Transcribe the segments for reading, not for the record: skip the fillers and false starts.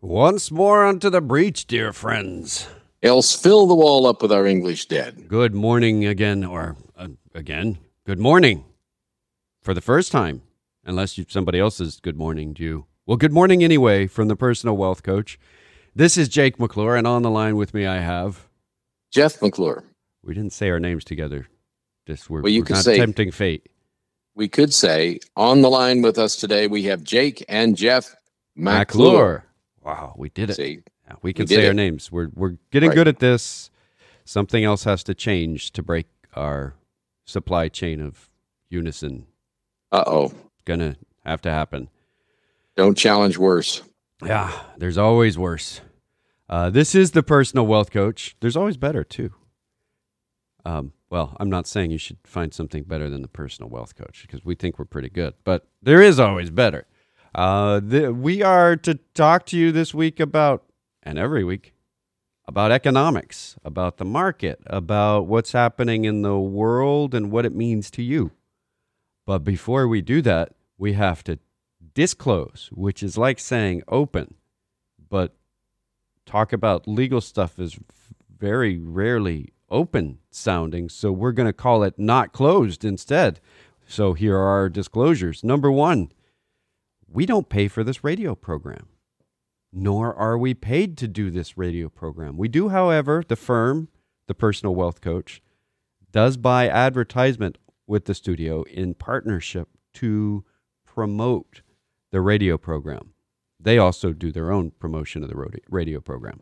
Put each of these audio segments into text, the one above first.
Once more unto the breach, dear friends. Else fill the wall up with our English dead. Good morning again, or again. Good morning for the first time, unless somebody else says good morning to you. Well, good morning anyway from the Personal Wealth Coach. This is Jake McClure, and on the line with me I have Jeff McClure. We didn't say our names together. We're could not say, tempting fate. We could say on the line with us today we have Jake and Jeff McClure. Wow, we did it. See, yeah, we can say our names. We're getting good at this. Something else has to change to break our supply chain of unison. Gonna have to happen. Don't challenge worse. Yeah, there's always worse. This is the Personal Wealth Coach. There's always better, too. Well, I'm not saying you should find something better than the Personal Wealth Coach because we think we're pretty good, but there is always better. We are to talk to you this week about, and every week, about economics, about the market, about what's happening in the world and what it means to you. But before we do that, we have to disclose, which is like saying open, but talk about legal stuff is very rarely open sounding, so we're going to call it not closed instead. So here are our disclosures. Number one, we don't pay for this radio program, nor are we paid to do this radio program. We do, however, the firm, the Personal Wealth Coach, does buy advertisement with the studio in partnership to promote the radio program. They also do their own promotion of the radio program.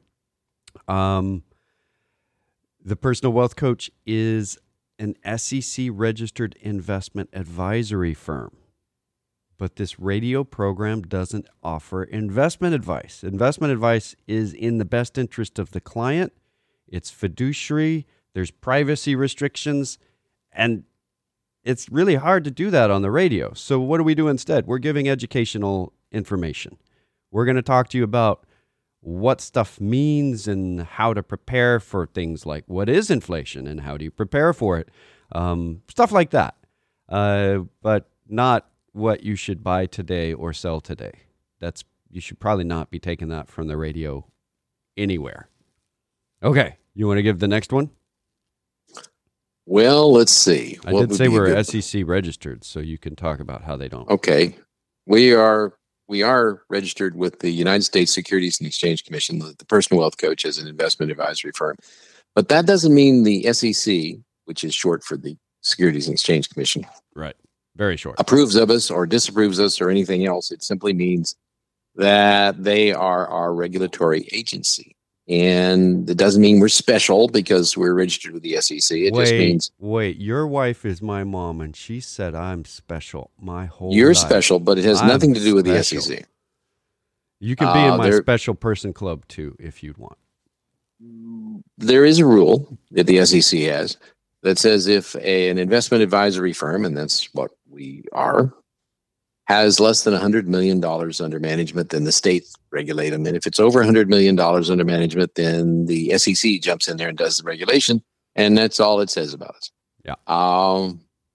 The Personal Wealth Coach is an SEC-registered investment advisory firm. But this radio program doesn't offer investment advice. Investment advice is in the best interest of the client. It's fiduciary. There's privacy restrictions. And it's really hard to do that on the radio. So what do we do instead? We're giving educational information. We're going to talk to you about what stuff means and how to prepare for things like what is inflation and how do you prepare for it. Stuff like that. But not what you should buy today or sell today. You should probably not be taking that from the radio anywhere. Okay, you want to give the next one? Well, let's see. I did say we're SEC registered, so you can talk about how they don't. Okay. We are registered with the United States Securities and Exchange Commission, the Personal Wealth Coach, as an investment advisory firm. But that doesn't mean the SEC, which is short for the Securities and Exchange Commission, right? Very short. Approves of us or disapproves us or anything else. It simply means that they are our regulatory agency. And it doesn't mean we're special because we're registered with the SEC. It just means... Wait, your wife is my mom, and she said I'm special my whole You're life. Special, but it has nothing to do with the SEC. You can be in my special person club, too, if you'd want. There is a rule that the SEC has that says if an investment advisory firm, and that's what we are, has less than $100 million under management, then the states regulate them. And if it's over $100 million under management, then the SEC jumps in there and does the regulation. And that's all it says about us. Yeah.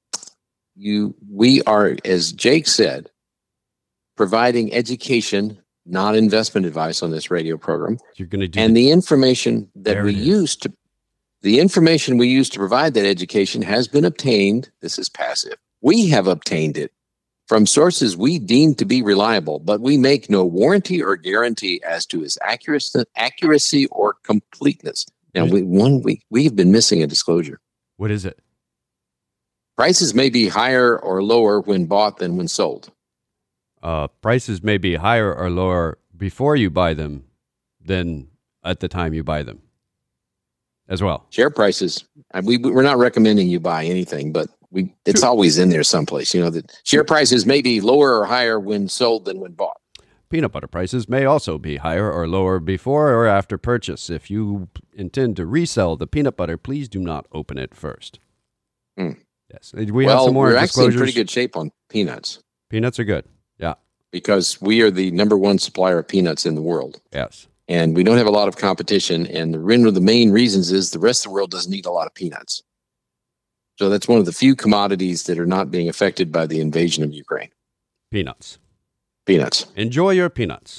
We are, as Jake said, providing education, not investment advice on this radio program. You're going to do, and the information that we use to provide that education has been obtained. This is passive. We have obtained it from sources we deem to be reliable, but we make no warranty or guarantee as to its accuracy or completeness. Now, we have been missing a disclosure. What is it? Prices may be higher or lower when bought than when sold. Prices may be higher or lower before you buy them than at the time you buy them as well. Share prices, we're not recommending you buy anything, but it's always in there someplace. You know, that share prices may be lower or higher when sold than when bought. Peanut butter prices may also be higher or lower before or after purchase. If you intend to resell the peanut butter, please do not open it first. Yes. We have some more we're disclosures. Actually in pretty good shape on peanuts. Peanuts are good. Yeah. Because we are the number one supplier of peanuts in the world. Yes. And we don't have a lot of competition. And one of the main reasons is the rest of the world doesn't eat a lot of peanuts. So that's one of the few commodities that are not being affected by the invasion of Ukraine. Peanuts. Peanuts. Enjoy your peanuts.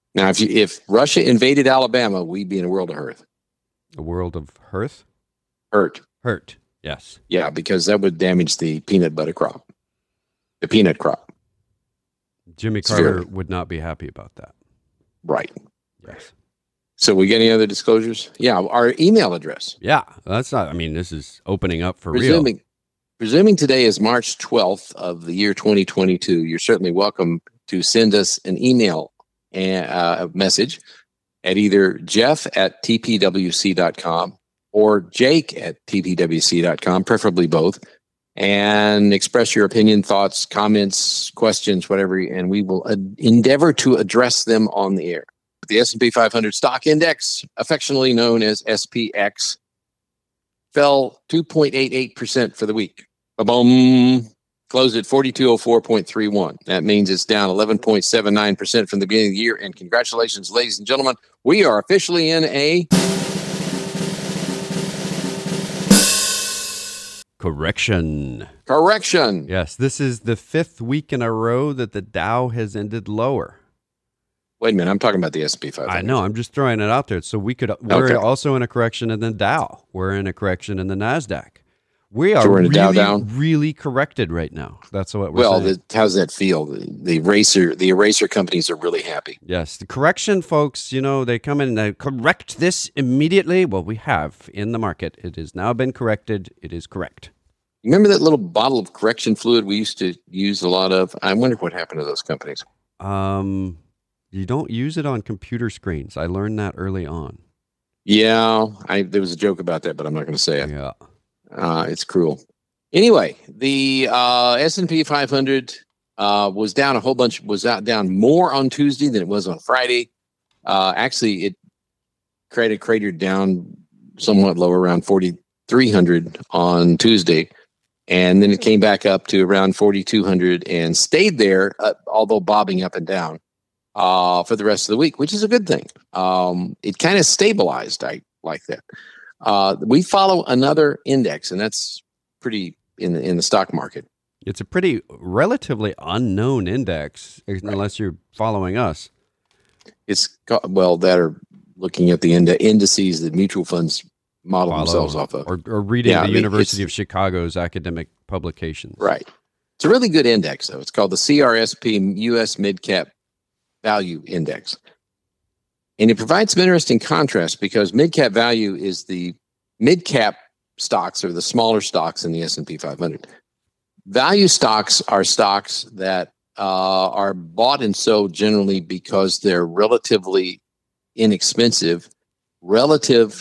Now, if Russia invaded Alabama, we'd be in a world of hurt. A world of hearth? Hurt. Yes. Yeah, because that would damage the peanut butter crop, the peanut crop. Jimmy Carter would not be happy about that. Right. Yes. So we get any other disclosures? Yeah, our email address. Yeah, that's not. I mean, this is opening up for real. real. Presuming today is March 12th of the year 2022, you're certainly welcome to send us an email and message at either jeff@tpwc.com or jake@tpwc.com, preferably both, and express your opinion, thoughts, comments, questions, whatever, and we will endeavor to address them on the air. The S&P 500 stock index, affectionately known as SPX, fell 2.88% for the week. Ba-boom. Closed at 4204.31. That means it's down 11.79% from the beginning of the year. And congratulations, ladies and gentlemen, we are officially in a correction. Yes, this is the 5th week in a row that the Dow has ended lower. Wait a minute, I'm talking about the S&P 500. I know, I'm just throwing it out there. So we're also in a correction in the Dow. We're in a correction in the NASDAQ. We are really corrected right now. That's what we're saying. How's that feel? The eraser companies are really happy. Yes, the correction folks, they come in and they correct this immediately. Well, we have in the market. It has now been corrected. It is correct. Remember that little bottle of correction fluid we used to use a lot of? I wonder what happened to those companies. You don't use it on computer screens. I learned that early on. Yeah, there was a joke about that, but I'm not going to say it. Yeah. It's cruel. Anyway, the S&P 500 was down a whole bunch. Down more on Tuesday than it was on Friday. Actually, it cratered down somewhat lower, around 4,300 on Tuesday, and then it came back up to around 4,200 and stayed there, although bobbing up and down for the rest of the week, which is a good thing. It kind of stabilized. I like that. We follow another index, and that's pretty in the stock market. It's a pretty relatively unknown index, unless you're following us. That are looking at the indices that mutual funds model themselves off of, or reading the University of Chicago's academic publications. Right. It's a really good index, though. It's called the CRSP U.S. Mid-Cap Value Index. And it provides some interesting contrast because mid-cap value is the mid-cap stocks or the smaller stocks in the S&P 500. Value stocks are stocks that are bought and sold generally because they're relatively inexpensive when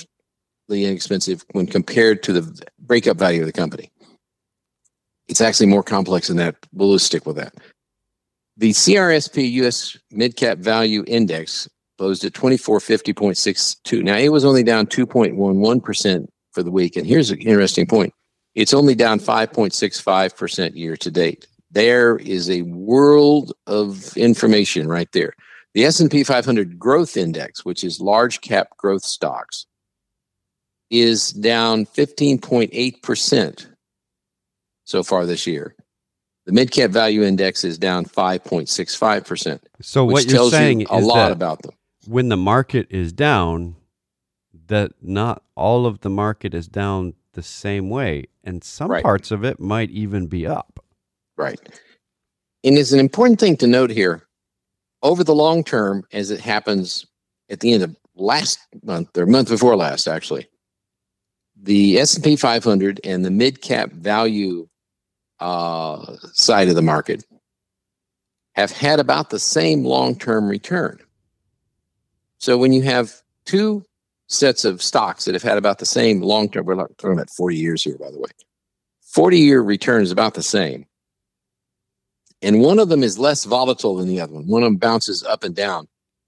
compared to the breakup value of the company. It's actually more complex than that. We'll just stick with that. The CRSP U.S. Mid-Cap Value Index closed at 2450.62. Now, it was only down 2.11% for the week. And here's an interesting point. It's only down 5.65% year to date. There is a world of information right there. The S&P 500 Growth Index, which is large cap growth stocks, is down 15.8% so far this year. The mid-cap value index is down 5.65%. So what you're saying is a lot about them. When the market is down, that not all of the market is down the same way, and some parts of it might even be up. Right. And it's an important thing to note here. Over the long term, as it happens at the end of last month, or month before last, actually, the S&P 500 and the mid-cap value side of the market have had about the same long-term return. So when you have two sets of stocks that have had about the same long-term, we're talking about 40 years here, by the way, 40-year return is about the same. And one of them is less volatile than the other one. One of them bounces up and down.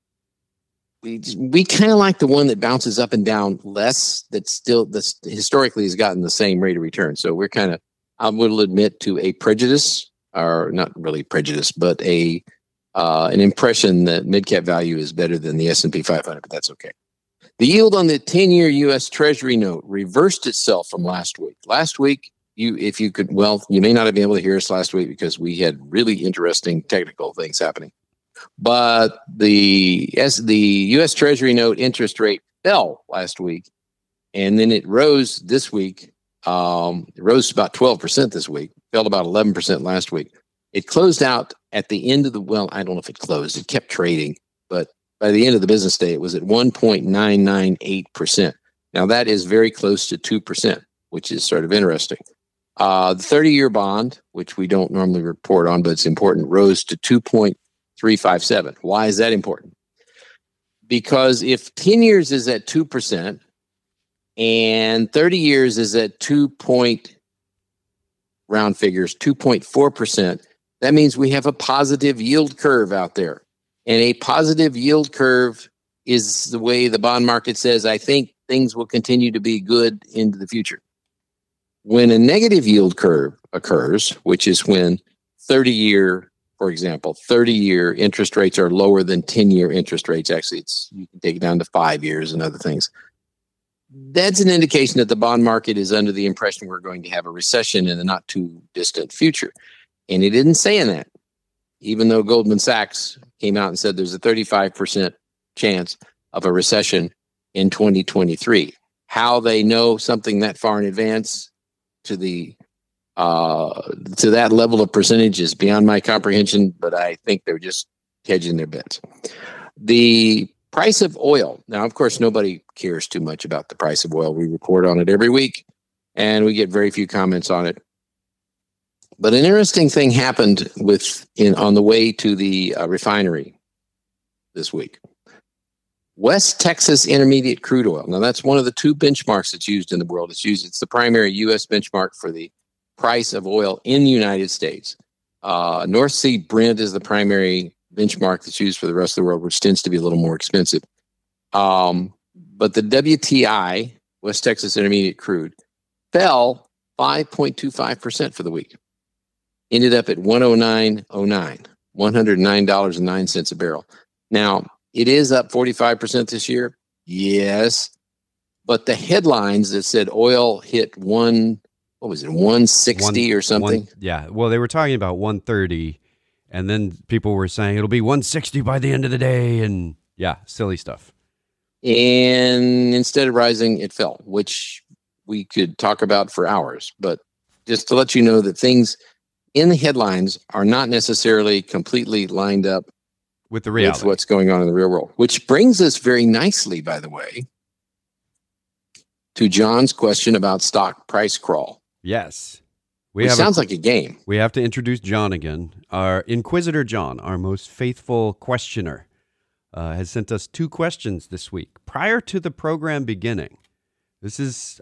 We kind of like the one that bounces up and down less, that's historically has gotten the same rate of return. So we're kind of, I will admit to a prejudice, or not really prejudice, but an impression that mid-cap value is better than the S&P 500, but that's okay. The yield on the 10-year U.S. Treasury note reversed itself from last week. Last week, you may not have been able to hear us last week because we had really interesting technical things happening. But the U.S. Treasury note interest rate fell last week, and then it rose this week. It rose about 12% this week, fell about 11% last week. It closed out at the end of I don't know if it closed. It kept trading, but by the end of the business day, it was at 1.998%. Now, that is very close to 2%, which is sort of interesting. The 30-year bond, which we don't normally report on, but it's important, rose to 2.357. Why is that important? Because if 10 years is at 2% and 30 years is at round figures, 2.4%, that means we have a positive yield curve out there. And a positive yield curve is the way the bond market says, I think things will continue to be good into the future. When a negative yield curve occurs, which is when 30-year, for example, 30-year interest rates are lower than 10-year interest rates. Actually, you can take it down to 5 years and other things. That's an indication that the bond market is under the impression we're going to have a recession in the not too distant future. And it isn't saying that, even though Goldman Sachs came out and said there's a 35% chance of a recession in 2023. How they know something that far in advance to that level of percentage is beyond my comprehension, but I think they're just hedging their bets. The price of oil. Now, of course, nobody cares too much about the price of oil. We report on it every week, and we get very few comments on it. But an interesting thing happened on the way to the refinery this week. West Texas Intermediate crude oil. Now, that's one of the two benchmarks that's used in the world. It's the primary U.S. benchmark for the price of oil in the United States. North Sea Brent is the primary benchmark that's used for the rest of the world, which tends to be a little more expensive. But the WTI, West Texas Intermediate crude, fell 5.25% for the week. Ended up at $109.09, $109.09 a barrel. Now, it is up 45% this year. Yes. But the headlines that said oil hit 160 or something? Yeah. Well, they were talking about 130, and then people were saying it'll be 160 by the end of the day, and yeah, silly stuff. And instead of rising, it fell, which we could talk about for hours. But just to let you know that things in the headlines are not necessarily completely lined up with the reality, with what's going on in the real world, which brings us very nicely, by the way, to John's question about stock price crawl. Yes. Sounds like a game. We have to introduce John again. Our Inquisitor John, our most faithful questioner, has sent us 2 questions this week prior to the program beginning. This is,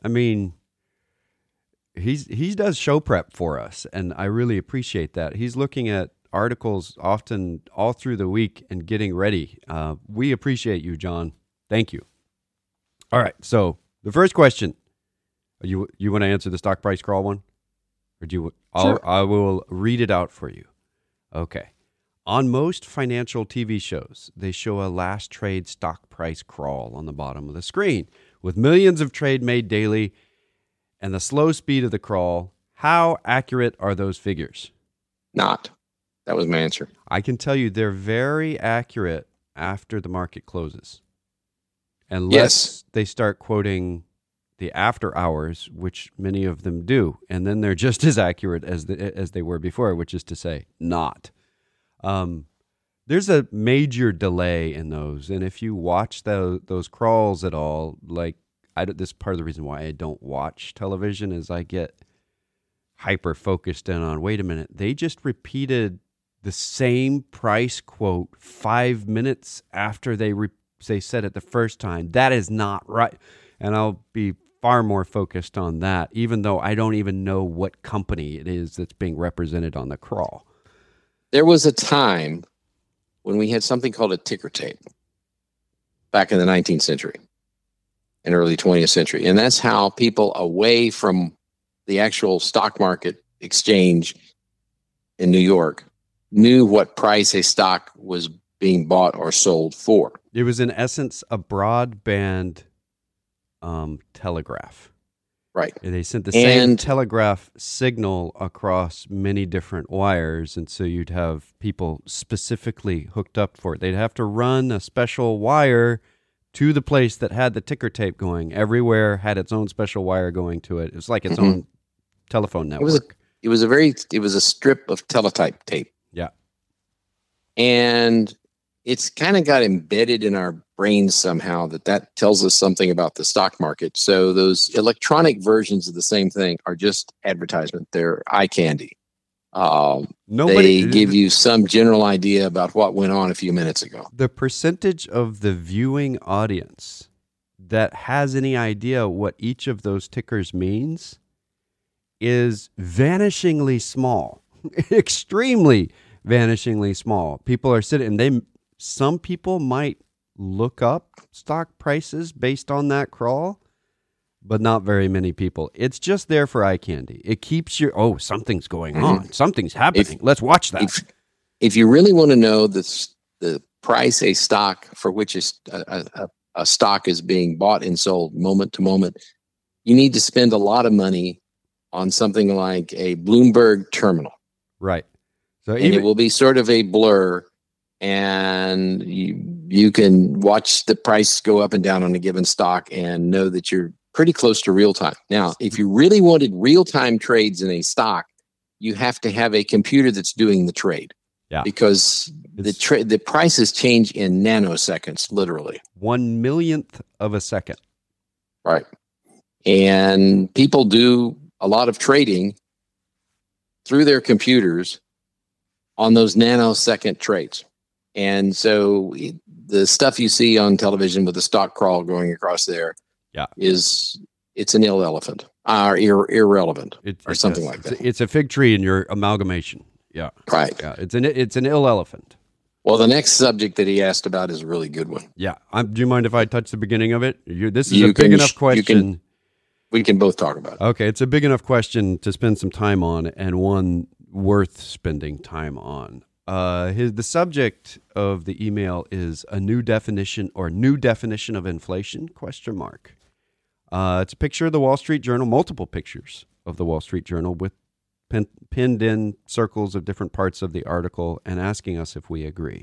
he does show prep for us, and I really appreciate that. He's looking at articles often all through the week and getting ready. We appreciate you, John. Thank you. All right. So the first question, you want to answer the stock price crawl one? Or do you? Sure. I will read it out for you. Okay. On most financial TV shows, they show a last trade stock price crawl on the bottom of the screen with millions of trade made daily and the slow speed of the crawl. How accurate are those figures? Not. That was my answer. I can tell you they're very accurate after the market closes. Unless they start quoting the after hours, which many of them do, and then they're just as accurate as they were before, which is to say, not. There's a major delay in those, and if you watch those crawls at all, this is part of the reason why I don't watch television is I get hyper focused in on, wait a minute, they just repeated the same price quote 5 minutes after they said it the first time. That is not right. And I'll be far more focused on that, even though I don't even know what company it is that's being represented on the crawl. There was a time when we had something called a ticker tape back in the 19th century and early 20th century. And that's how people away from the actual stock market exchange in New York knew what price a stock was being bought or sold for. It was, in essence, a broadband telegraph. Right. And they sent the same And telegraph signal across many different wires. And so you'd have people specifically hooked up for it. They'd have to run a special wire to the place that had the ticker tape going. Everywhere had its own special wire going to it. It was like its own telephone network. it was a strip of teletype tape. Yeah. And it's kind of got embedded in our brains somehow that tells us something about the stock market. So those electronic versions of the same thing are just advertisement. They're eye candy. They give you some general idea about what went on a few minutes ago. The percentage of the viewing audience that has any idea what each of those tickers means is vanishingly small, extremely vanishingly small. People are sitting, and some people might look up stock prices based on that crawl, but not very many people. It's just there for eye candy. It keeps something's going on. Something's happening. Let's watch that. If you really want to know the price a stock for which a stock is being bought and sold moment to moment, you need to spend a lot of money on something like a Bloomberg terminal. Right. So it will be sort of a blur, and you can watch the price go up and down on a given stock and know that you're pretty close to real time. Now, if you really wanted real time trades in a stock, you have to have a computer that's doing the trade. Yeah. Because the prices change in nanoseconds, literally. 1/1,000,000th of a second. Right. And people do a lot of trading through their computers on those nanosecond trades. And so the stuff you see on television with the stock crawl going across there it's an irrelevant or something like that. It's a fig tree in your amalgamation. Yeah. Right. Yeah. It's an ill elephant. Well, the next subject that he asked about is a really good one. Yeah. Do you mind if I touch the beginning of it? This is a big enough question. We can both talk about it. Okay. It's a big enough question to spend some time on, and one worth spending time on. The subject of the email is a new definition of inflation, ? It's a picture of the Wall Street Journal, multiple pictures of the Wall Street Journal with pinned in circles of different parts of the article and asking us if we agree.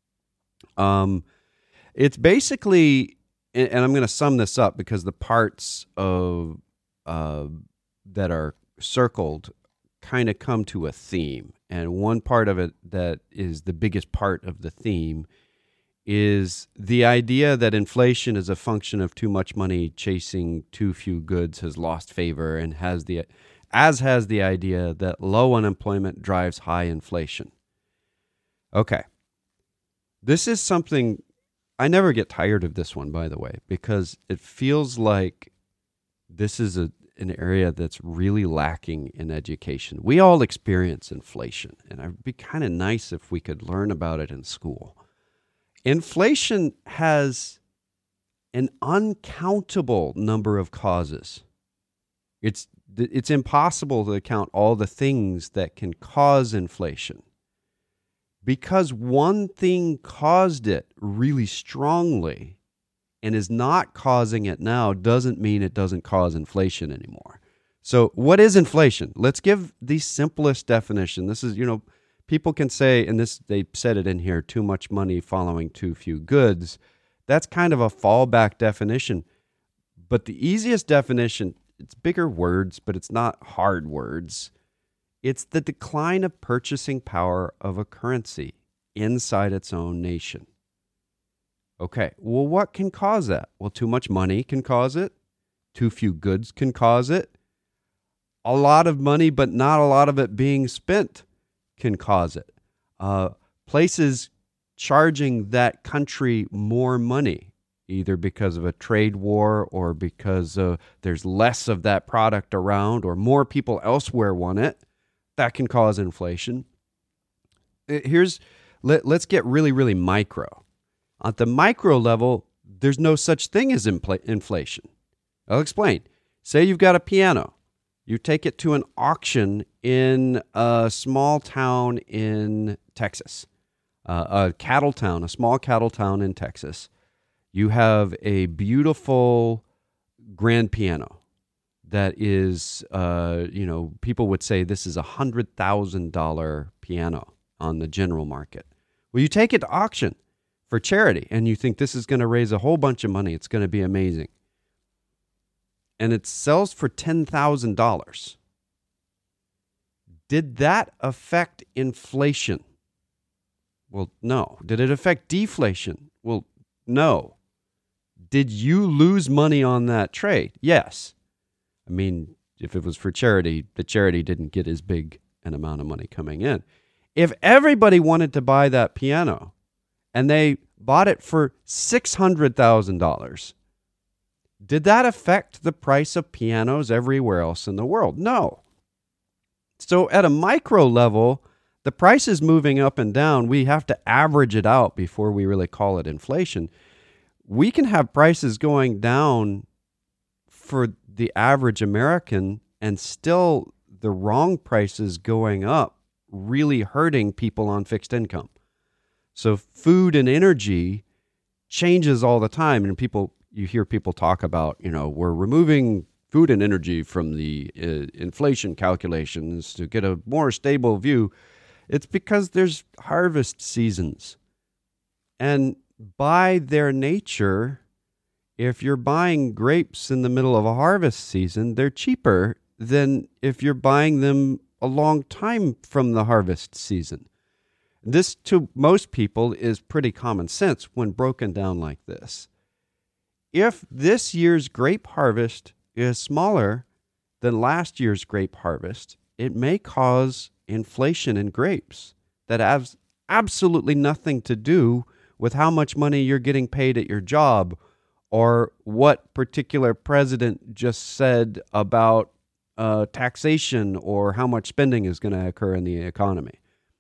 It's basically, and I'm going to sum this up because the parts of that are circled kind of come to a theme. And one part of it that is the biggest part of the theme is the idea that inflation is a function of too much money chasing too few goods has lost favor, and has the idea that low unemployment drives high inflation. Okay. This is something, I never get tired of this one, by the way, because it feels like this is an area that's really lacking in education. We all experience inflation, and it'd be kind of nice if we could learn about it in school. Inflation has an uncountable number of causes. It's impossible to count all the things that can cause inflation. Because one thing caused it really strongly and is not causing it now doesn't mean it doesn't cause inflation anymore. So what is inflation? Let's give the simplest definition. This is, people can say, and they said it in here, too much money following too few goods. That's kind of a fallback definition. But the easiest definition, it's bigger words, but it's not hard words. It's the decline of purchasing power of a currency inside its own nation. Okay, well, what can cause that? Well, too much money can cause it. Too few goods can cause it. A lot of money, but not a lot of it being spent, can cause it. Places charging that country more money, either because of a trade war or because there's less of that product around or more people elsewhere want it, that can cause inflation. Let's get really, really micro. At the micro level, there's no such thing as inflation. I'll explain. Say you've got a piano. You take it to an auction in a small town in Texas, a small cattle town in Texas. You have a beautiful grand piano that is, people would say this is $100,000 piano on the general market. Well, you take it to auction for charity and you think this is going to raise a whole bunch of money. It's going to be amazing. And it sells for $10,000. Did that affect inflation? Well, no. Did it affect deflation? Well, no. Did you lose money on that trade? Yes. I mean, if it was for charity, the charity didn't get as big an amount of money coming in. If everybody wanted to buy that piano and they bought it for $600,000, did that affect the price of pianos everywhere else in the world? No. So at a micro level, the price is moving up and down. We have to average it out before we really call it inflation. We can have prices going down for the average American and still the wrong prices going up, really hurting people on fixed income. So food and energy changes all the time. And you hear people talk about, we're removing food and energy from the inflation calculations to get a more stable view. It's because there's harvest seasons. And by their nature, if you're buying grapes in the middle of a harvest season, they're cheaper than if you're buying them a long time from the harvest season. This, to most people, is pretty common sense when broken down like this. If this year's grape harvest is smaller than last year's grape harvest, it may cause inflation in grapes that has absolutely nothing to do with how much money you're getting paid at your job or what particular president just said about taxation or how much spending is going to occur in the economy.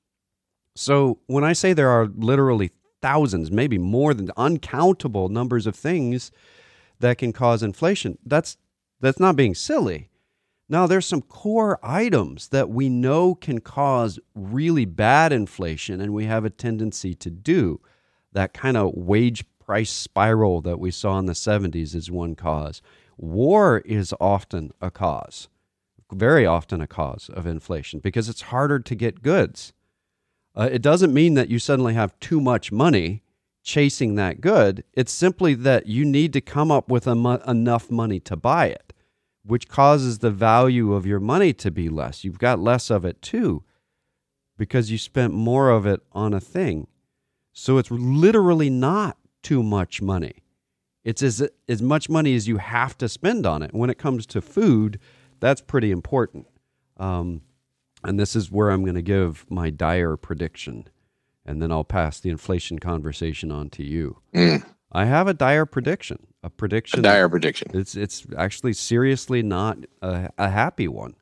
So when I say there are literally thousands, maybe more than uncountable numbers of things that can cause inflation, that's not being silly. Now, there's some core items that we know can cause really bad inflation, and we have a tendency to do. That kind of wage price spiral that we saw in the 70s is one cause. War is often a cause, very often a cause of inflation because it's harder to get goods. It doesn't mean that you suddenly have too much money chasing that good. It's simply that you need to come up with enough money to buy it, which causes the value of your money to be less. You've got less of it too because you spent more of it on a thing. So it's literally not too much money. It's as much money as you have to spend on it. When it comes to food, that's pretty important. And this is where I'm going to give my dire prediction. And then I'll pass the inflation conversation on to you. I have a dire prediction. A dire prediction. It's actually seriously not a happy one.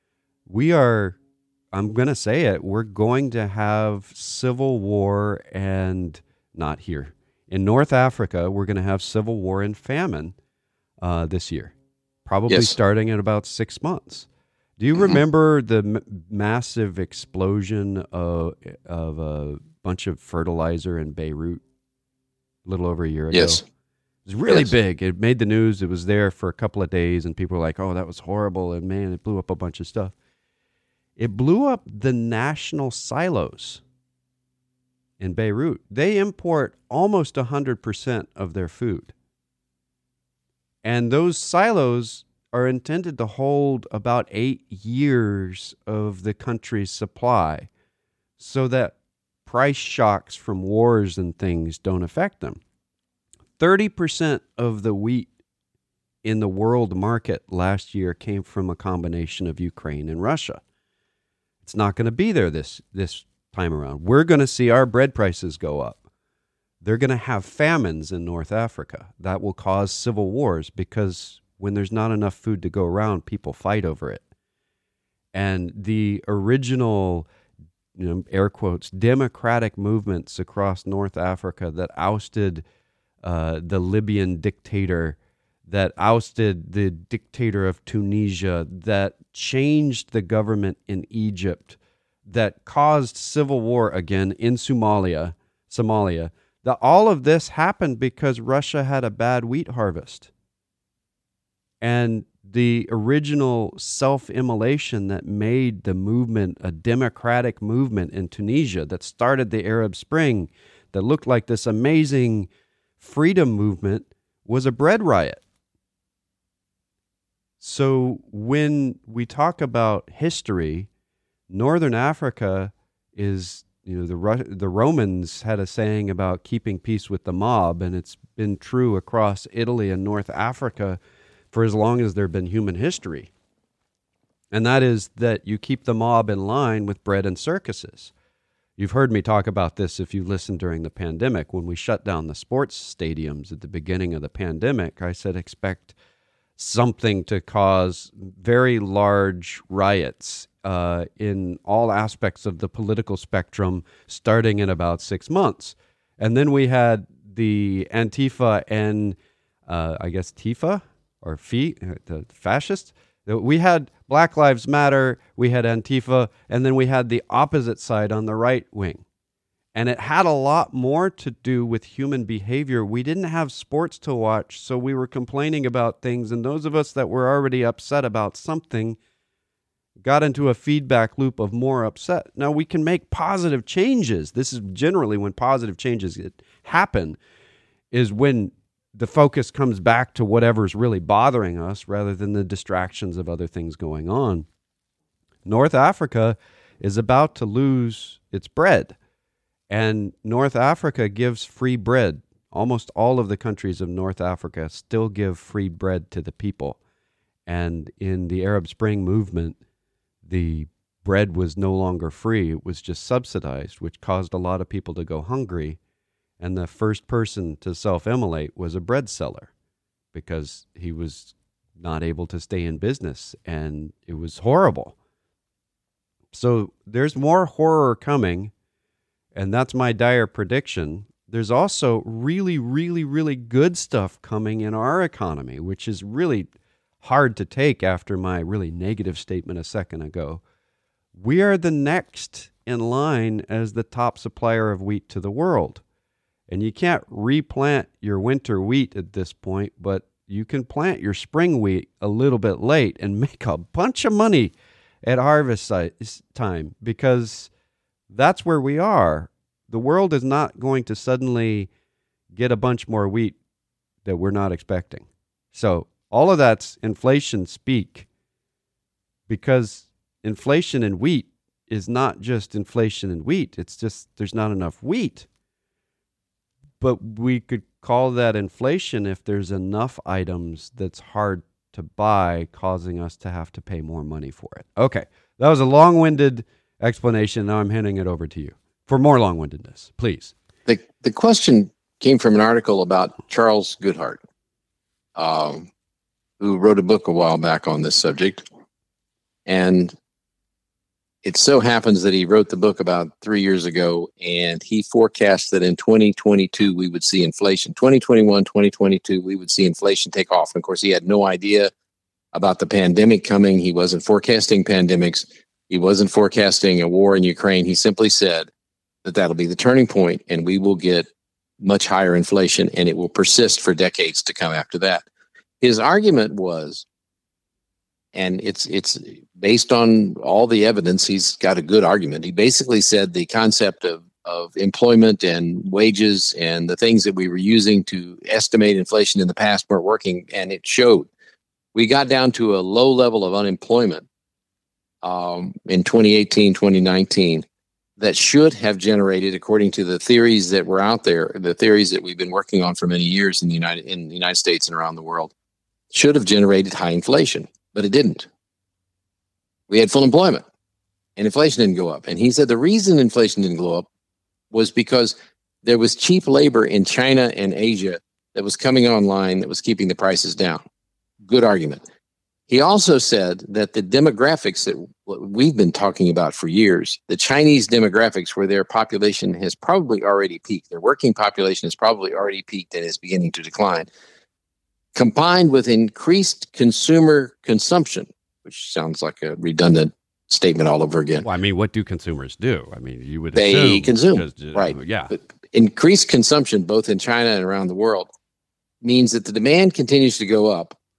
I'm going to say it, we're going to have civil war and not here. In North Africa, we're going to have civil war and famine this year, probably starting in about 6 months. Do you remember the massive explosion of a bunch of fertilizer in Beirut a little over a year ago? Yes. It was really big. It made the news. It was there for a couple of days, and people were like, oh, that was horrible, and man, it blew up a bunch of stuff. It blew up the national silos in Beirut. They import almost 100% of their food. And those silos are intended to hold about 8 years of the country's supply so that price shocks from wars and things don't affect them. 30% of the wheat in the world market last year came from a combination of Ukraine and Russia. It's not going to be there this time around. We're going to see our bread prices go up. They're going to have famines in North Africa. That will cause civil wars because when there's not enough food to go around, people fight over it. And the original, air quotes, democratic movements across North Africa that ousted the Libyan dictator, that ousted the dictator of Tunisia, that changed the government in Egypt, that caused civil war again in Somalia, that all of this happened because Russia had a bad wheat harvest. And the original self-immolation that made the movement a democratic movement in Tunisia that started the Arab Spring, that looked like this amazing freedom movement, was a bread riot. So when we talk about history, Northern Africa is, the Romans had a saying about keeping peace with the mob, and it's been true across Italy and North Africa for as long as there have been human history. And that is that you keep the mob in line with bread and circuses. You've heard me talk about this if you listened during the pandemic. When we shut down the sports stadiums at the beginning of the pandemic, I said expect something to cause very large riots in all aspects of the political spectrum starting in about 6 months. And then we had the Antifa and I guess Tifa or the fascists. We had Black Lives Matter, we had Antifa, and then we had the opposite side on the right wing. And it had a lot more to do with human behavior. We didn't have sports to watch, so we were complaining about things. And those of us that were already upset about something got into a feedback loop of more upset. Now, we can make positive changes. This is generally when positive changes happen, is when the focus comes back to whatever's really bothering us rather than the distractions of other things going on. North Africa is about to lose its bread. And North Africa gives free bread. Almost all of the countries of North Africa still give free bread to the people. And in the Arab Spring movement, the bread was no longer free. It was just subsidized, which caused a lot of people to go hungry. And the first person to self-immolate was a bread seller because he was not able to stay in business. And it was horrible. So there's more horror coming. And that's my dire prediction. There's also really, really, really good stuff coming in our economy, which is really hard to take after my really negative statement a second ago. We are the next in line as the top supplier of wheat to the world. And you can't replant your winter wheat at this point, but you can plant your spring wheat a little bit late and make a bunch of money at harvest time, because that's where we are. The world is not going to suddenly get a bunch more wheat that we're not expecting. So all of that's inflation speak, because inflation in wheat is not just inflation in wheat. It's just there's not enough wheat. But we could call that inflation if there's enough items that's hard to buy, causing us to have to pay more money for it. Okay, that was a long-winded explanation. Now I'm handing it over to you for more long-windedness, please. The question came from an article about Charles Goodhart, who wrote a book a while back on this subject. And it so happens that he wrote the book about 3 years ago, and he forecast that in 2022 we would see inflation. 2021, 2022, we would see inflation take off. And of course, he had no idea about the pandemic coming. He wasn't forecasting pandemics. He wasn't forecasting a war in Ukraine. He simply said that that'll be the turning point, and we will get much higher inflation, and it will persist for decades to come after that. His argument was, and it's based on all the evidence, he's got a good argument. He basically said the concept of employment and wages and the things that we were using to estimate inflation in the past weren't working, and it showed. We got down to a low level of unemployment in 2018, 2019 that should have generated, according to the theories that were out there, the theories that we've been working on for many years in the United States and around the world, should have generated high inflation. But it didn't. We had full employment and inflation didn't go up. And he said the reason inflation didn't go up was because there was cheap labor in China and Asia that was coming online that was keeping the prices down. Good argument. He also said that the demographics that we've been talking about for years, the Chinese demographics where their population has probably already peaked, their working population has probably already peaked and is beginning to decline, combined with increased consumer consumption, which sounds like a redundant statement all over again. Well, I mean, what do consumers do? I mean, you would they assume, consume, right? Yeah. But increased consumption, both in China and around the world, means that the demand continues to go up,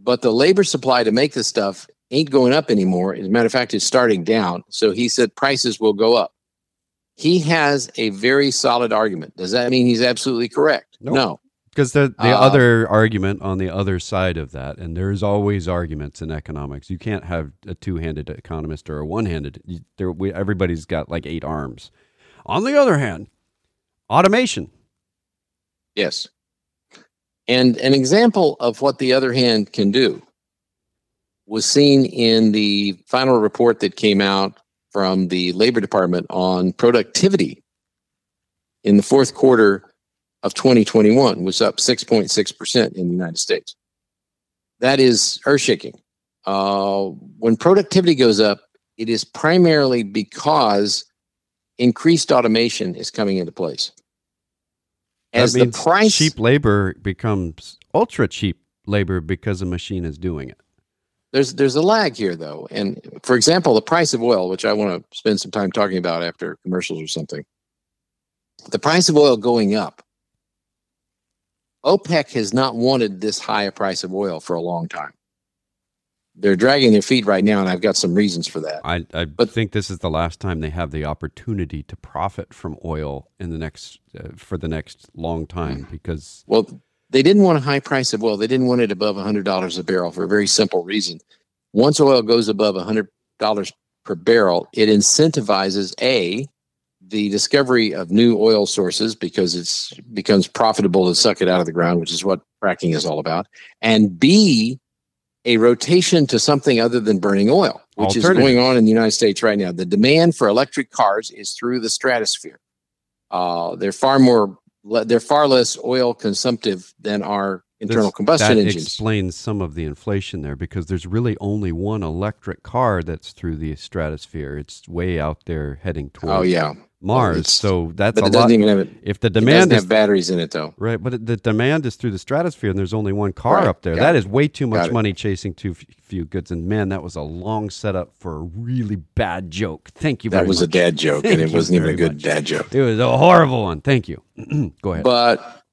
but the labor supply to make this stuff ain't going up anymore. As a matter of fact, it's starting down. So he said prices will go up. He has a very solid argument. Does that mean he's absolutely correct? Nope. No. Because the other argument on the other side of that, and there's always arguments in economics. You can't have a two-handed economist or a one-handed. Everybody's got like 8 arms. On the other hand, automation. Yes. And an example of what the other hand can do was seen in the final report that came out from the Labor Department on productivity in the fourth quarter of 2021 was up 6.6% in the United States. That is earth-shaking. When productivity goes up, it is primarily because increased automation is coming into place. As that means the price, cheap labor becomes ultra cheap labor because a machine is doing it. there's a lag here, though. And for example, the price of oil, which I want to spend some time talking about after commercials or something, the price of oil going up. OPEC has not wanted this high a price of oil for a long time. They're dragging their feet right now, and I've got some reasons for that. I think this is the last time they have the opportunity to profit from oil in the next for the next long time because they didn't want a high price of oil. They didn't want it above $100 a barrel for a very simple reason. Once oil goes above $100 per barrel, it incentivizes the discovery of new oil sources because it becomes profitable to suck it out of the ground, which is what fracking is all about, and B, a rotation to something other than burning oil, which is going on in the United States right now. The demand for electric cars is through the stratosphere. They're far less oil consumptive than our internal combustion engines. That explains some of the inflation there because there's really only one electric car that's through the stratosphere. It's way out there heading towards Mars. So that's a lot. If the demand doesn't have batteries in it, though. Right, but the demand is through the stratosphere, and there's only one car up there. That is way too much money chasing too few goods. And man, that was a long setup for a really bad joke. Thank you very much. That was a dad joke, and it wasn't even a good dad joke. It was a horrible one. Thank you. Go ahead. But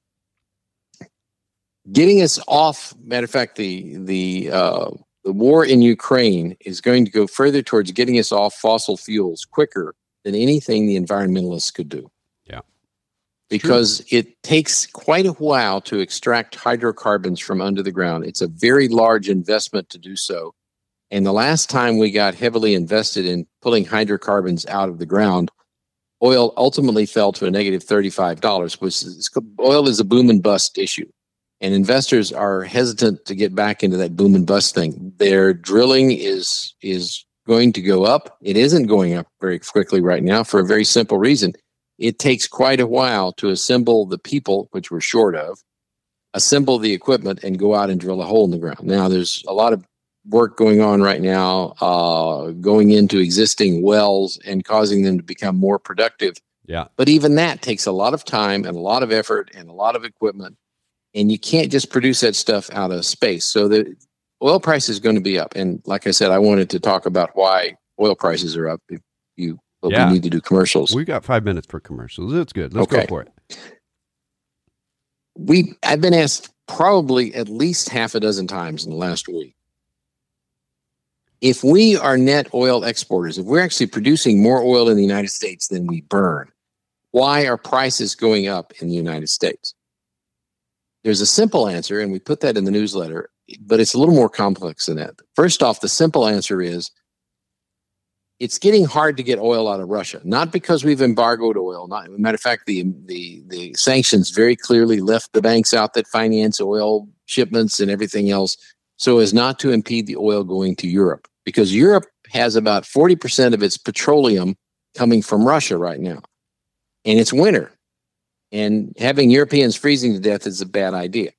getting us off, matter of fact, the war in Ukraine is going to go further towards getting us off fossil fuels quicker than anything the environmentalists could do. Yeah. Because it takes quite a while to extract hydrocarbons from under the ground. It's a very large investment to do so. And the last time we got heavily invested in pulling hydrocarbons out of the ground, oil ultimately fell to a negative $35, which oil is a boom and bust issue. And investors are hesitant to get back into that boom and bust thing. Their drilling is going to go up. It isn't going up very quickly right now for a very simple reason. It takes quite a while to assemble the people, which we're short of, assemble the equipment, and go out and drill a hole in the ground. Now, there's a lot of work going on right now, going into existing wells and causing them to become more productive. Yeah. But even that takes a lot of time and a lot of effort and a lot of equipment. And you can't just produce that stuff out of space. So the oil price is going to be up. And like I said, I wanted to talk about why oil prices are up. We need to do commercials. We got 5 minutes for commercials. It's good. Let's go for it. I've been asked probably at least half a dozen times in the last week. If we are net oil exporters, if we're actually producing more oil in the United States than we burn, why are prices going up in the United States? There's a simple answer, and we put that in the newsletter, but it's a little more complex than that. First off, the simple answer is it's getting hard to get oil out of Russia, not because we've embargoed oil. As a matter of fact, the sanctions very clearly left the banks out that finance oil shipments and everything else so as not to impede the oil going to Europe, because Europe has about 40% of its petroleum coming from Russia right now, and it's winter. And having Europeans freezing to death is a bad idea.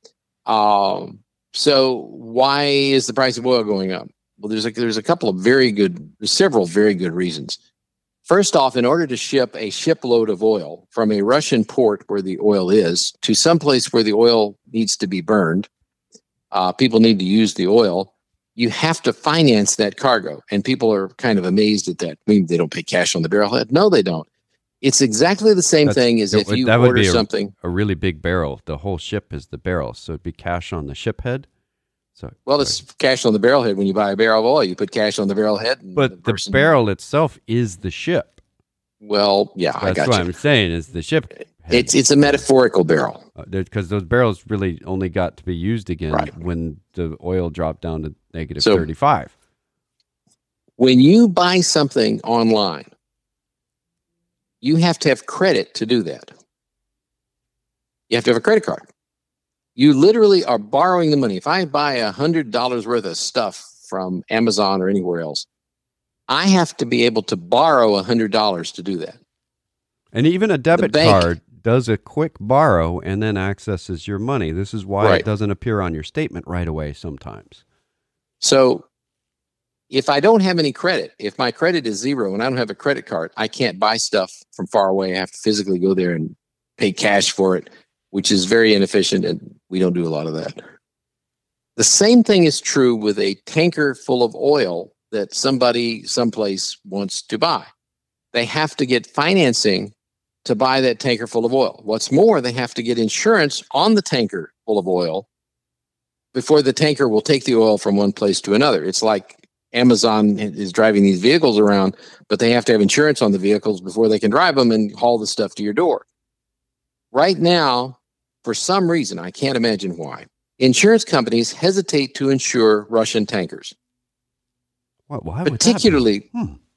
So why is the price of oil going up? Well, there's several very good reasons. First off, in order to ship a shipload of oil from a Russian port where the oil is to someplace where the oil needs to be burned, people need to use the oil, you have to finance that cargo. And people are kind of amazed at that. I mean, they don't pay cash on the barrel. No, they don't. It's exactly the same thing as if you order something. A really big barrel. The whole ship is the barrel. So it'd be cash on the ship head. So, Well, it's cash on the barrelhead. When you buy a barrel of oil, you put cash on the barrelhead. And but the barrel itself is the ship. Well, yeah, I That's got what you. I'm saying is the ship. It's a metaphorical barrel. Because those barrels really only got to be used again Right. when the oil dropped down to negative So- 35. When you buy something online, you have to have credit to do that. You have to have a credit card. You literally are borrowing the money. If I buy $100 worth of stuff from Amazon or anywhere else, I have to be able to borrow $100 to do that. And even a debit bank- card does a quick borrow and then accesses your money. This is why Right. it doesn't appear on your statement right away sometimes. So if I don't have any credit, if my credit is zero and I don't have a credit card, I can't buy stuff from far away. I have to physically go there and pay cash for it, which is very inefficient, and we don't do a lot of that. The same thing is true with a tanker full of oil that somebody someplace wants to buy. They have to get financing to buy that tanker full of oil. What's more, they have to get insurance on the tanker full of oil before the tanker will take the oil from one place to another. It's like Amazon is driving these vehicles around, but they have to have insurance on the vehicles before they can drive them and haul the stuff to your door. Right now, for some reason, I can't imagine why, insurance companies hesitate to insure Russian tankers. Why would that be? Particularly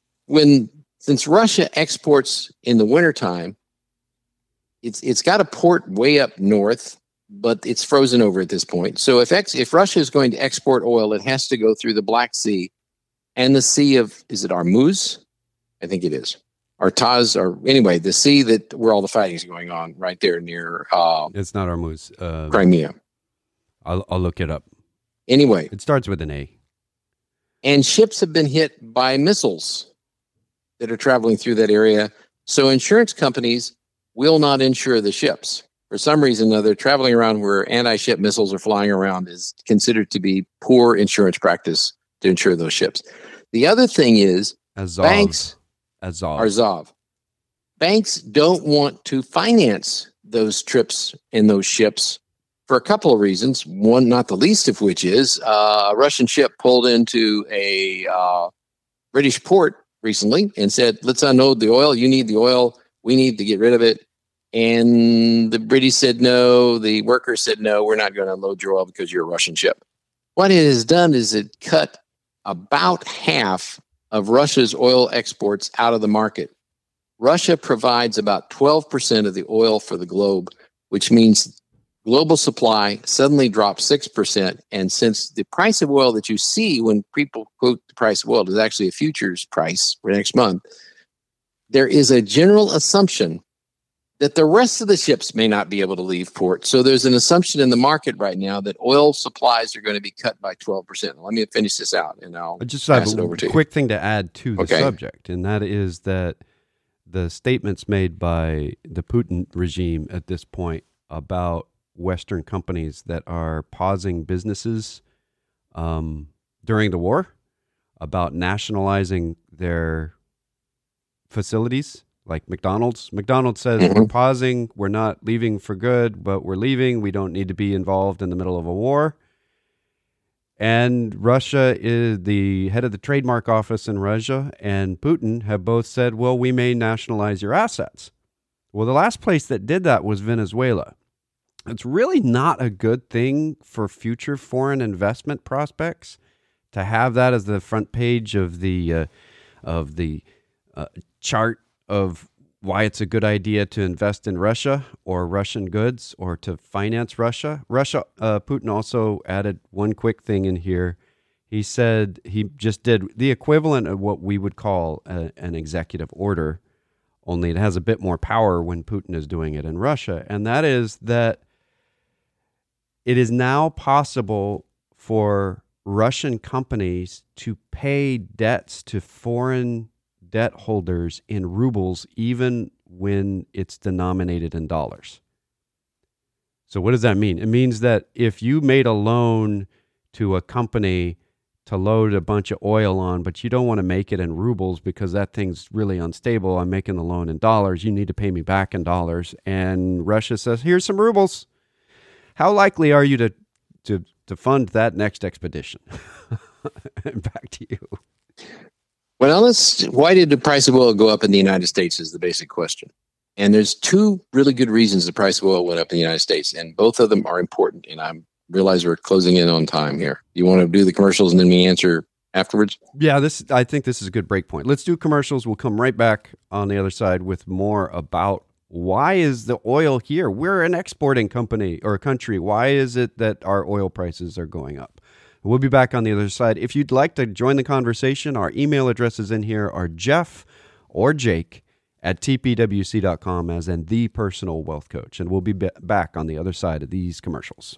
since Russia exports in the wintertime, it's got a port way up north, but it's frozen over at this point. So if Russia is going to export oil, it has to go through the Black Sea and the Sea of, is it Hormuz? I think it is. Or Taz, or anyway, the sea where all the fighting is going on right there near It's not Hormuz. Crimea. I'll look it up. Anyway, It starts with an A. and ships have been hit by missiles that are traveling through that area. So insurance companies will not insure the ships. For some reason, they're traveling around where anti-ship missiles are flying around is considered to be poor insurance practice to insure those ships. The other thing is Azov. banks Azov. Arzov. Banks don't want to finance those trips in those ships for a couple of reasons. One, not the least of which is a Russian ship pulled into a British port recently and said, let's unload the oil. You need the oil. We need to get rid of it. And the British said no. The workers said no, we're not going to unload your oil because you're a Russian ship. What it has done is it cut about half of Russia's oil exports out of the market. Russia provides about 12% of the oil for the globe, which means global supply suddenly dropped 6%. And since the price of oil that you see when people quote the price of oil is actually a futures price for next month, there is a general assumption that the rest of the ships may not be able to leave port. So there's an assumption in the market right now that oil supplies are going to be cut by 12%. Let me finish this out and I'll just pass have it over to a you. quick thing to add to the Okay. subject, and that is that the statements made by the Putin regime at this point about Western companies that are pausing businesses during the war, about nationalizing their facilities, like McDonald's. McDonald's says we're pausing, we're not leaving for good, but we're leaving. We don't need to be involved in the middle of a war. And Russia is the head of the trademark office in Russia, and Putin have both said, well, we may nationalize your assets. Well, the last place that did that was Venezuela. It's really not a good thing for future foreign investment prospects to have that as the front page of the chart of why it's a good idea to invest in Russia or Russian goods or to finance Russia. Putin also added one quick thing in here. He said he just did the equivalent of what we would call an executive order, only it has a bit more power when Putin is doing it in Russia. And that is that it is now possible for Russian companies to pay debts to foreign debt holders in rubles, even when it's denominated in dollars. So what does that mean? It means that if you made a loan to a company to load a bunch of oil on, but you don't want to make it in rubles because that thing's really unstable, I'm making the loan in dollars, you need to pay me back in dollars. And Russia says, here's some rubles. How likely are you to to fund that next expedition. Back to you. Well, why did the price of oil go up in the United States is the basic question. And there's two really good reasons the price of oil went up in the United States, and both of them are important. And I realize we're closing in on time here. You want to do the commercials and then we answer afterwards? Yeah, I think this is a good break point. Let's do commercials. We'll come right back on the other side with more about why is the oil here? We're an exporting company or a country. Why is it that our oil prices are going up? We'll be back on the other side. If you'd like to join the conversation, our email addresses in here are Jeff or Jake at tpwc.com, as in the personal wealth coach. And we'll be back on the other side of these commercials.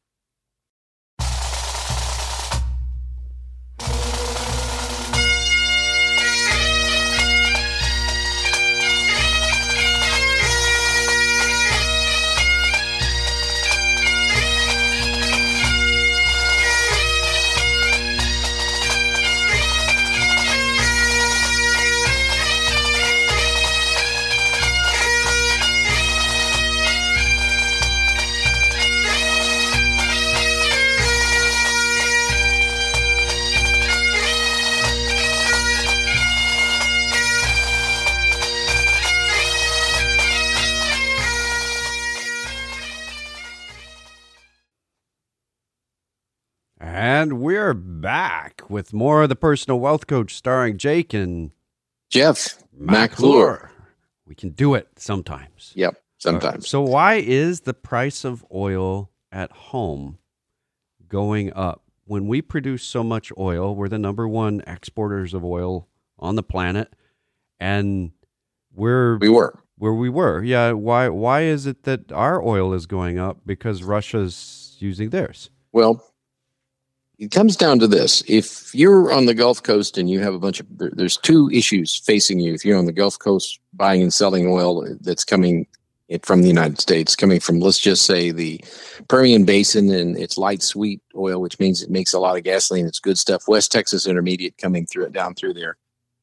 And we're back with more of the Personal Wealth Coach starring Jake and Jeff McClure. We can do it sometimes. Yep, sometimes. So why is the price of oil at home going up? When we produce so much oil, we're the number one exporters of oil on the planet, and we were. Yeah. Why is it that our oil is going up? Because Russia's using theirs. Well, it comes down to this. If you're on the Gulf Coast and you have there's two issues facing you. If you're on the Gulf Coast buying and selling oil that's coming from the United States, coming from, let's just say, the Permian Basin, and it's light sweet oil, which means it makes a lot of gasoline. It's good stuff. West Texas Intermediate coming down through there.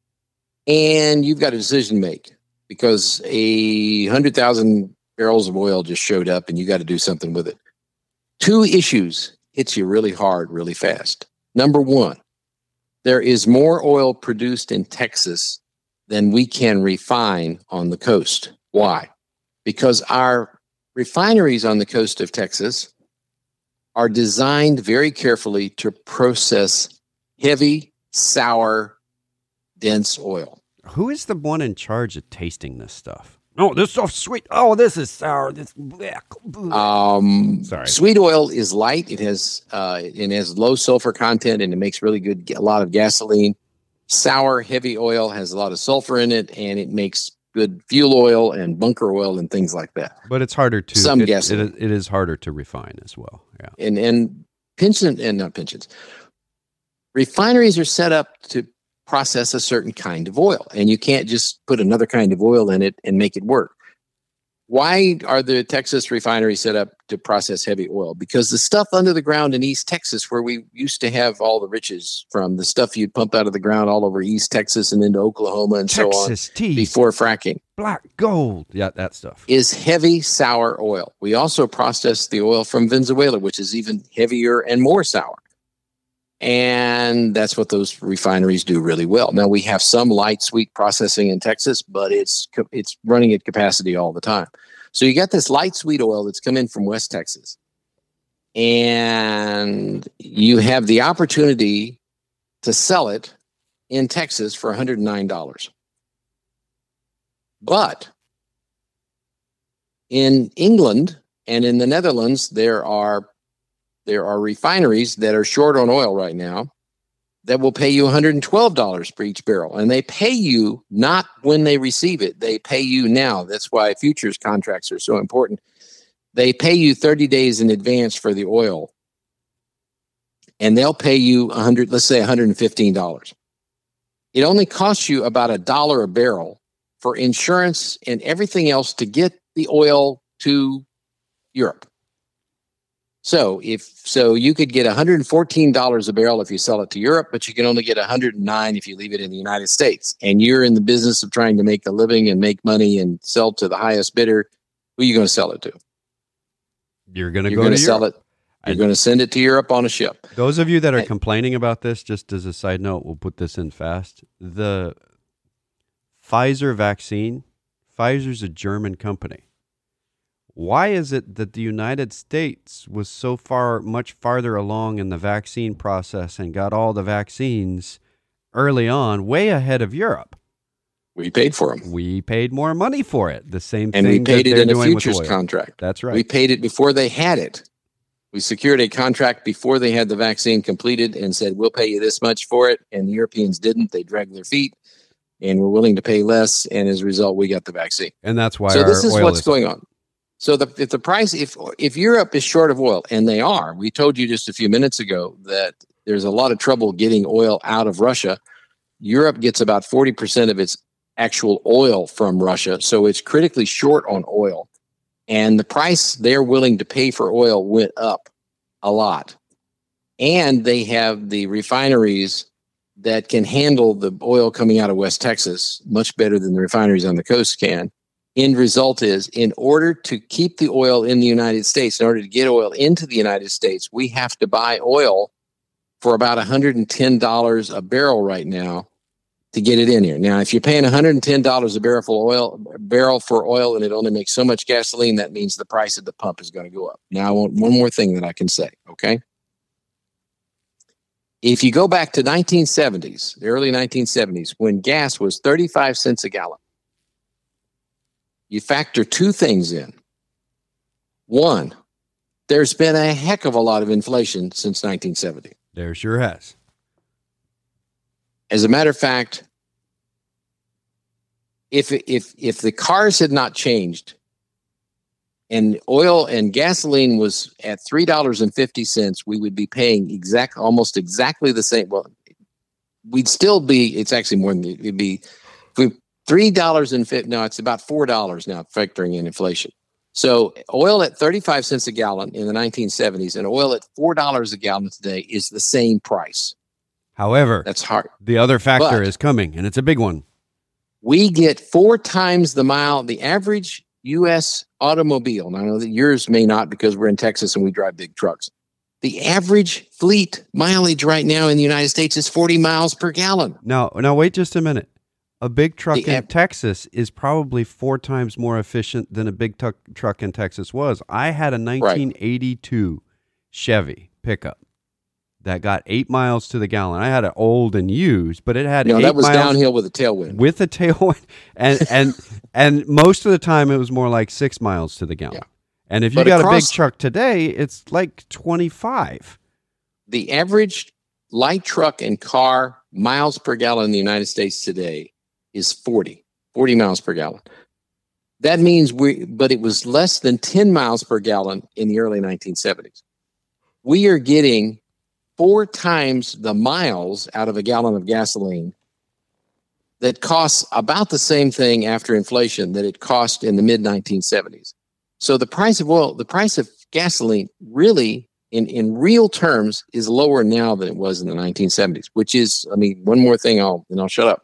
And you've got a decision to make because 100,000 barrels of oil just showed up and you got to do something with it. Two issues hits you really hard, really fast. Number one, there is more oil produced in Texas than we can refine on the coast. Why? Because our refineries on the coast of Texas are designed very carefully to process heavy, sour, dense oil. Who is the one in charge of tasting this stuff? Oh, this stuff's sweet. Oh, this is sour. This Sorry. Sweet oil is light. It has low sulfur content, and it makes a lot of gasoline. Sour, heavy oil has a lot of sulfur in it, and it makes good fuel oil and bunker oil and things like that. But it's harder to gasoline. It is harder to refine as well. Yeah. And refineries are set up to process a certain kind of oil, and you can't just put another kind of oil in it and make it work. Why are the Texas refineries set up to process heavy oil? Because the stuff under the ground in East Texas, where we used to have all the riches from, the stuff you'd pump out of the ground all over East Texas and into Oklahoma and Texas so on tea, before fracking. Black gold. Yeah, that stuff. Is heavy, sour oil. We also process the oil from Venezuela, which is even heavier and more sour. And that's what those refineries do really well. Now, we have some light sweet processing in Texas, but it's running at capacity all the time. So you got this light sweet oil that's come in from West Texas, and you have the opportunity to sell it in Texas for $109. But in England and in the Netherlands, there are refineries that are short on oil right now that will pay you $112 for each barrel. And they pay you not when they receive it. They pay you now. That's why futures contracts are so important. They pay you 30 days in advance for the oil. And they'll pay you let's say $115. It only costs you about $1 a barrel for insurance and everything else to get the oil to Europe. So you could get $114 a barrel if you sell it to Europe, but you can only get $109 if you leave it in the United States. And you're in the business of trying to make a living and make money and sell to the highest bidder. Who are you going to sell it to? You're going to go to sell Europe. it. You're going to send it to Europe on a ship. Those of you that are complaining about this, just as a side note, we'll put this in fast. The Pfizer vaccine, Pfizer's a German company. Why is it that the United States was much farther along in the vaccine process and got all the vaccines early on, way ahead of Europe? We paid for them. We paid more money for it. The same and thing. And we paid it in a futures contract. That's right. We paid it before they had it. We secured a contract before they had the vaccine completed and said, we'll pay you this much for it. And the Europeans didn't. They dragged their feet and were willing to pay less. And as a result, we got the vaccine. And that's why this is what's going on. So if Europe is short of oil, and they are, we told you just a few minutes ago that there's a lot of trouble getting oil out of Russia. Europe gets about 40% of its actual oil from Russia. So it's critically short on oil. And the price they're willing to pay for oil went up a lot. And they have the refineries that can handle the oil coming out of West Texas much better than the refineries on the coast can. End result is, in order to keep the oil in the United States, in order to get oil into the United States, we have to buy oil for about $110 a barrel right now to get it in here. Now, if you're paying $110 a barrel for oil and it only makes so much gasoline, that means the price at the pump is going to go up. Now, I want one more thing that I can say, okay? If you go back to 1970s, the early 1970s, when gas was 35 cents a gallon, you factor two things in. One, there's been a heck of a lot of inflation since 1970. There sure has. As a matter of fact, if the cars had not changed and oil and gasoline was at $3.50, we would be paying almost exactly the same. Well, we'd still be, it's actually more than it'd be $3.50. No, it's about $4 now, factoring in inflation. So oil at 35 cents a gallon in the 1970s and oil at $4 a gallon today is the same price. However, that's hard. The other factor is coming, and it's a big one. We get 4 times the mile. The average U.S. automobile, and I know that yours may not because we're in Texas and we drive big trucks. The average fleet mileage right now in the United States is 40 miles per gallon. Now wait just a minute. A big truck in Texas is probably 4 times more efficient than a big truck in Texas was. I had a 1982 Chevy pickup that got 8 miles to the gallon. I had it old and used, but it had 8 miles. No, that was downhill with a tailwind. With a tailwind. And most of the time it was more like 6 miles to the gallon. Yeah. And if you got a big truck today, it's like 25. The average light truck and car miles per gallon in the United States today is 40 miles per gallon. That means but it was less than 10 miles per gallon in the early 1970s. We are getting 4 times the miles out of a gallon of gasoline that costs about the same thing after inflation that it cost in the mid 1970s. So the price of oil, the price of gasoline really in real terms is lower now than it was in the 1970s, which is, one more thing, I'll shut up.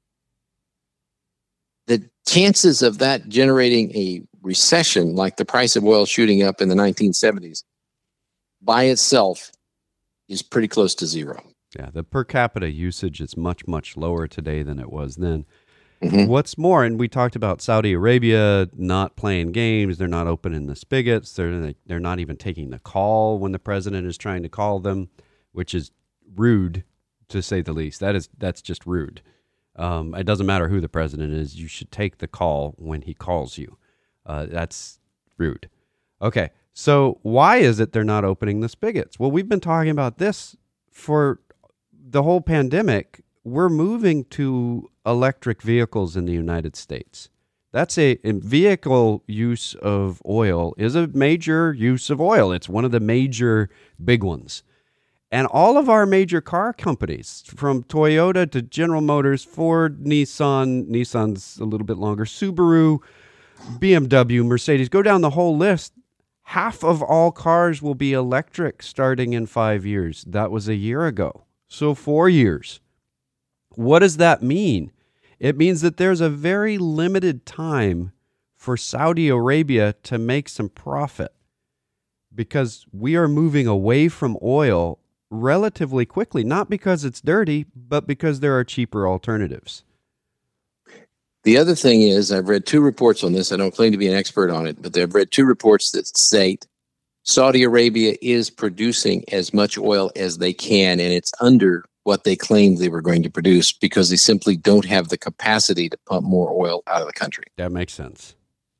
The chances of that generating a recession like the price of oil shooting up in the 1970s by itself is pretty close to zero. Yeah, the per capita usage is much, much lower today than it was then. Mm-hmm. What's more, and we talked about Saudi Arabia not playing games. They're not opening the spigots. They're not even taking the call when the president is trying to call them, which is rude, to say the least. That's just rude. It doesn't matter who the president is. You should take the call when he calls you. That's rude. Okay, so why is it they're not opening the spigots? Well, we've been talking about this for the whole pandemic. We're moving to electric vehicles in the United States. That's a vehicle use of oil is a major use of oil. It's one of the major big ones. And all of our major car companies, from Toyota to General Motors, Ford, Nissan's a little bit longer, Subaru, BMW, Mercedes, go down the whole list. Half of all cars will be electric starting in 5 years. That was a year ago. So 4 years. What does that mean? It means that there's a very limited time for Saudi Arabia to make some profit. because we are moving away from oil relatively quickly, not because it's dirty, but because there are cheaper alternatives. The other thing is, I've read two reports on this. I don't claim to be an expert on it, but I've read two reports that state Saudi Arabia is producing as much oil as they can, and it's under what they claimed they were going to produce because they simply don't have the capacity to pump more oil out of the country. That makes sense.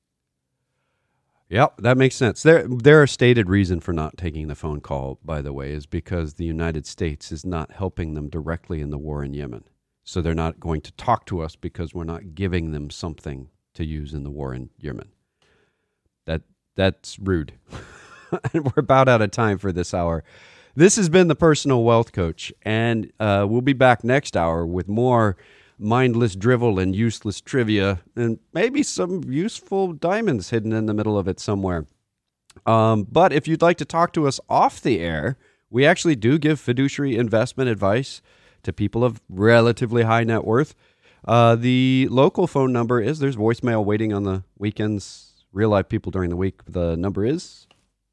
Yep, that makes sense. Their stated reason for not taking the phone call, by the way, is because the United States is not helping them directly in the war in Yemen. So they're not going to talk to us because we're not giving them something to use in the war in Yemen. That's rude. And we're about out of time for this hour. This has been the Personal Wealth Coach, and we'll be back next hour with more mindless drivel and useless trivia, and maybe some useful diamonds hidden in the middle of it somewhere. But if you'd like to talk to us off the air, we actually do give fiduciary investment advice to people of relatively high net worth. The local phone number is, there's voicemail waiting on the weekends, real life people during the week. The number is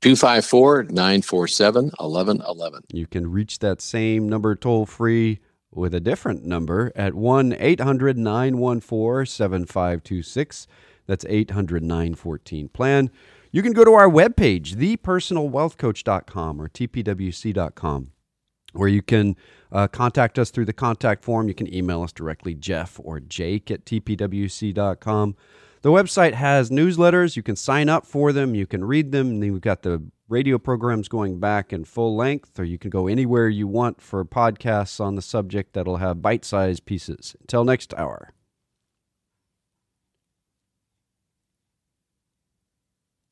254-947-1111. You can reach that same number toll free with a different number at 1-800-914-7526. That's 800-914-PLAN. You can go to our webpage, thepersonalwealthcoach.com or tpwc.com, where you can contact us through the contact form. You can email us directly, Jeff or Jake at tpwc.com. The website has newsletters. You can sign up for them. You can read them. And then we've got the radio programs going back in full length, or you can go anywhere you want for podcasts on the subject that'll have bite-sized pieces. Until next hour.